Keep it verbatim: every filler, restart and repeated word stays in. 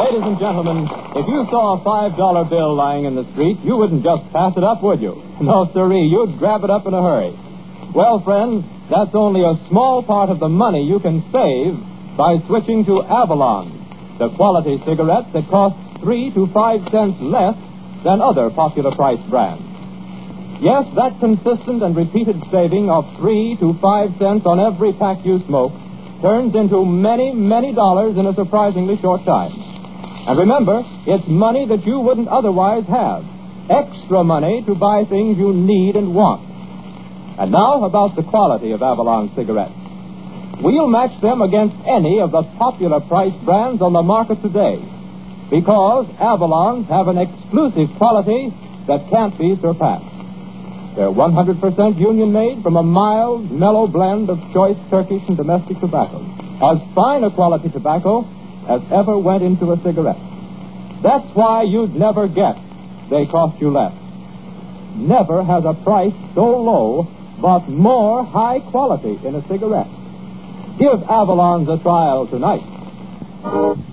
Ladies and gentlemen, if you saw a five dollar bill lying in the street, you wouldn't just pass it up, would you? No, sirree, you'd grab it up in a hurry. Well, friends, that's only a small part of the money you can save by switching to Avalon, the quality cigarette that costs three to five cents less than other popular price brands. Yes, that consistent and repeated saving of three to five cents on every pack you smoke turns into many, many dollars in a surprisingly short time. And remember, it's money that you wouldn't otherwise have. Extra money to buy things you need and want. And now about the quality of Avalon cigarettes. We'll match them against any of the popular price brands on the market today, because Avalons have an exclusive quality that can't be surpassed. They're one hundred percent union-made from a mild, mellow blend of choice Turkish and domestic tobacco. As fine a quality tobacco as ever went into a cigarette. That's why you'd never guess they cost you less. Never has a price so low, but more high quality in a cigarette. Give Avalons a trial tonight.